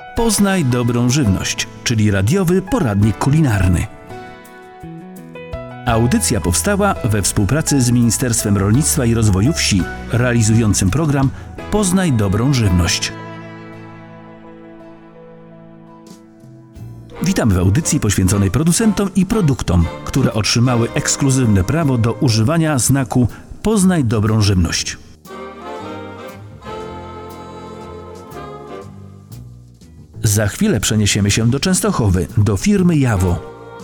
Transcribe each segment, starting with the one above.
Poznaj dobrą żywność, czyli radiowy poradnik kulinarny. Audycja powstała we współpracy z Ministerstwem Rolnictwa i Rozwoju Wsi, realizującym program Poznaj dobrą żywność. Witamy w audycji poświęconej producentom i produktom, które otrzymały ekskluzywne prawo do używania znaku Poznaj dobrą żywność. Za chwilę przeniesiemy się do Częstochowy, do firmy Jawo.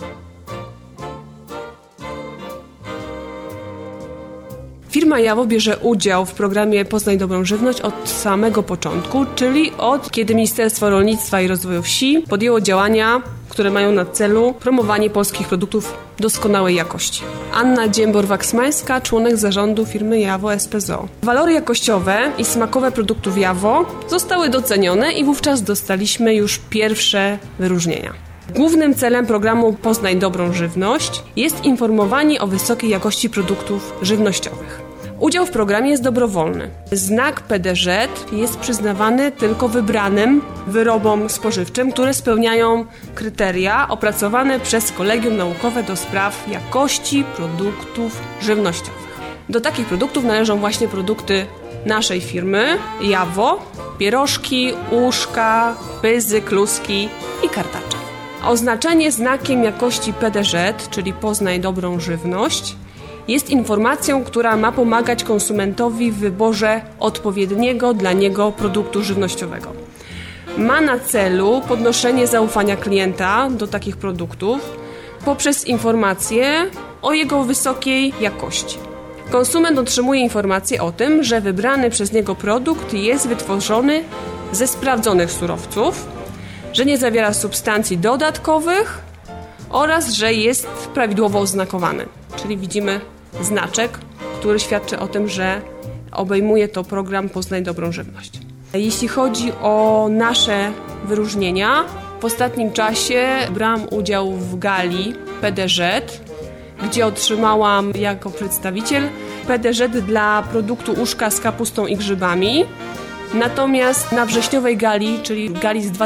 Firma Jawo bierze udział w programie Poznaj dobrą żywność od samego początku, czyli od kiedy Ministerstwo Rolnictwa i Rozwoju Wsi podjęło działania, które mają na celu promowanie polskich produktów doskonałej jakości. Anna Dziembor-Waksmańska, członek zarządu firmy Jawo SPZO. Walory jakościowe i smakowe produktów Jawo zostały docenione i wówczas dostaliśmy już pierwsze wyróżnienia. Głównym celem programu Poznaj dobrą żywność jest informowanie o wysokiej jakości produktów żywnościowych. Udział w programie jest dobrowolny. Znak PDŻ jest przyznawany tylko wybranym wyrobom spożywczym, które spełniają kryteria opracowane przez Kolegium Naukowe do spraw jakości produktów żywnościowych. Do takich produktów należą właśnie produkty naszej firmy Jawo, pierożki, uszka, pyzy, kluski i kartacze. Oznaczenie znakiem jakości PDŻ, czyli Poznaj dobrą żywność, jest informacją, która ma pomagać konsumentowi w wyborze odpowiedniego dla niego produktu żywnościowego. Ma na celu podnoszenie zaufania klienta do takich produktów poprzez informacje o jego wysokiej jakości. Konsument otrzymuje informację o tym, że wybrany przez niego produkt jest wytworzony ze sprawdzonych surowców, że nie zawiera substancji dodatkowych oraz że jest prawidłowo oznakowany. Czyli widzimy znaczek, który świadczy o tym, że obejmuje to program Poznaj dobrą żywność. Jeśli chodzi o nasze wyróżnienia, w ostatnim czasie brałam udział w gali PDŻ, gdzie otrzymałam jako przedstawiciel PDŻ dla produktu uszka z kapustą i grzybami. Natomiast na wrześniowej gali, czyli gali z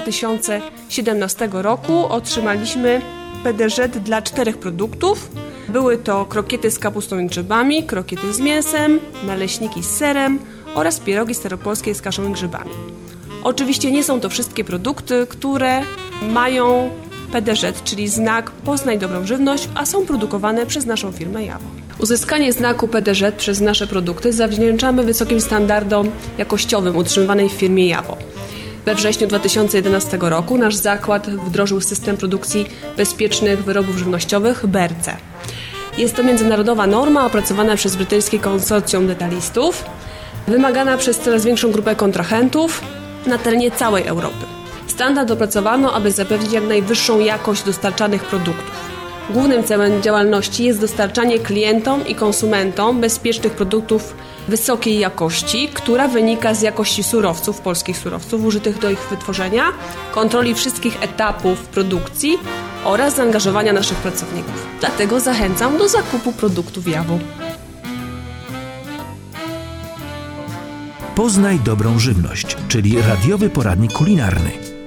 2017 roku, otrzymaliśmy PDŻ dla 4 produktów. Były to krokiety z kapustą i grzybami, krokiety z mięsem, naleśniki z serem oraz pierogi staropolskie z kaszą i grzybami. Oczywiście nie są to wszystkie produkty, które mają PDŻ, czyli znak Poznaj dobrą żywność, a są produkowane przez naszą firmę Jawo. Uzyskanie znaku PDŻ przez nasze produkty zawdzięczamy wysokim standardom jakościowym utrzymywanej w firmie Jawo. We wrześniu 2011 roku nasz zakład wdrożył system produkcji bezpiecznych wyrobów żywnościowych BRC. Jest to międzynarodowa norma opracowana przez brytyjskie konsorcjum detalistów, wymagana przez coraz większą grupę kontrahentów na terenie całej Europy. Standard opracowano, aby zapewnić jak najwyższą jakość dostarczanych produktów. Głównym celem działalności jest dostarczanie klientom i konsumentom bezpiecznych produktów wysokiej jakości, która wynika z jakości surowców, polskich surowców użytych do ich wytworzenia, kontroli wszystkich etapów produkcji oraz zaangażowania naszych pracowników. Dlatego zachęcam do zakupu produktów Jawo. Poznaj dobrą żywność, czyli radiowy poradnik kulinarny.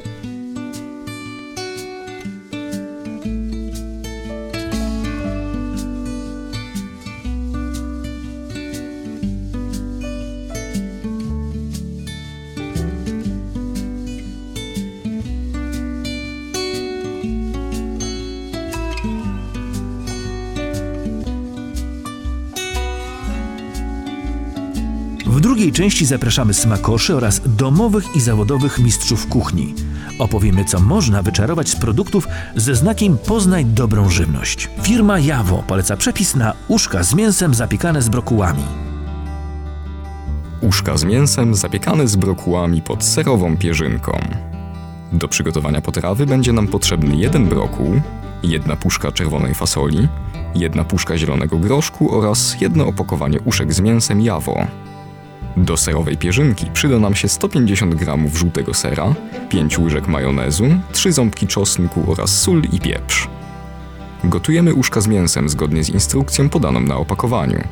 W drugiej części zapraszamy smakoszy oraz domowych i zawodowych mistrzów kuchni. Opowiemy, co można wyczarować z produktów ze znakiem Poznaj dobrą żywność. Firma Jawo poleca przepis na uszka z mięsem zapiekane z brokułami. Uszka z mięsem zapiekane z brokułami pod serową pierzynką. Do przygotowania potrawy będzie nam potrzebny 1 brokuł, 1 puszka czerwonej fasoli, 1 puszka zielonego groszku oraz 1 opakowanie uszek z mięsem Jawo. Do serowej pierzynki przyda nam się 150 g żółtego sera, 5 łyżek majonezu, 3 ząbki czosnku oraz sól i pieprz. Gotujemy uszka z mięsem zgodnie z instrukcją podaną na opakowaniu.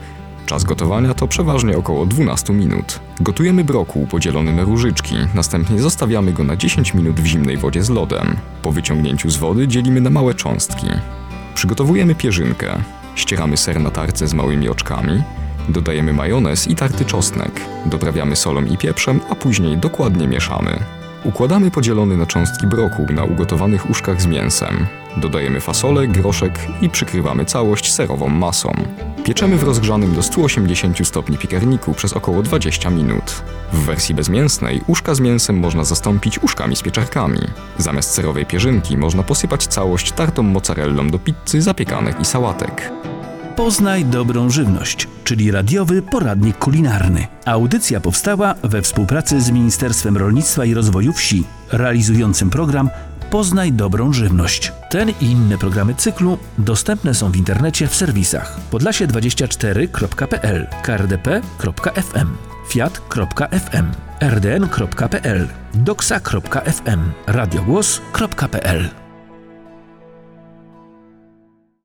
Czas gotowania to przeważnie około 12 minut. Gotujemy brokuł podzielony na różyczki, następnie zostawiamy go na 10 minut w zimnej wodzie z lodem. Po wyciągnięciu z wody dzielimy na małe cząstki. Przygotowujemy pierzynkę. Ścieramy ser na tarce z małymi oczkami, dodajemy majonez i tarty czosnek, doprawiamy solą i pieprzem, a później dokładnie mieszamy. Układamy podzielony na cząstki brokuł na ugotowanych uszkach z mięsem. Dodajemy fasolę, groszek i przykrywamy całość serową masą. Pieczemy w rozgrzanym do 180 stopni piekarniku przez około 20 minut. W wersji bezmięsnej uszka z mięsem można zastąpić uszkami z pieczarkami. Zamiast serowej pierzynki można posypać całość tartą mozzarellą do pizzy, zapiekanek i sałatek. Poznaj dobrą żywność, czyli radiowy poradnik kulinarny. Audycja powstała we współpracy z Ministerstwem Rolnictwa i Rozwoju Wsi, realizującym program Poznaj dobrą żywność. Ten i inne programy cyklu dostępne są w internecie w serwisach podlasie24.pl, krdp.fm, fiat.fm, rdn.pl, doksa.fm, radiogłos.pl.